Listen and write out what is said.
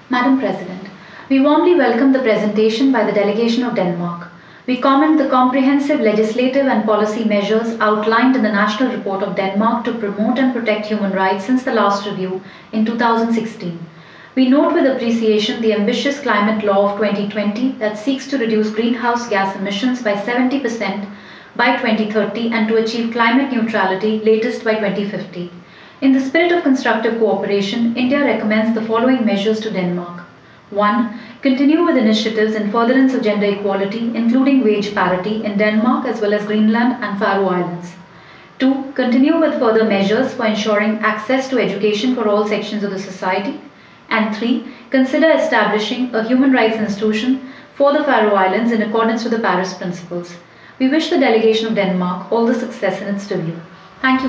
Madam President, we warmly welcome the presentation by the delegation of Denmark. We comment the comprehensive legislative and policy measures outlined in the National Report of Denmark to promote and protect human rights since the last review in 2016. We note with appreciation the ambitious climate law of 2020 that seeks to reduce greenhouse gas emissions by 70% by 2030 and to achieve climate neutrality latest by 2050. In the spirit of constructive cooperation, India recommends the following measures to Denmark. 1. Continue with initiatives in furtherance of gender equality, including wage parity in Denmark as well as Greenland and Faroe Islands. 2. Continue with further measures for ensuring access to education for all sections of the society. And 3. Consider establishing a human rights institution for the Faroe Islands in accordance with the Paris Principles. We wish the delegation of Denmark all the success in its review. Thank you.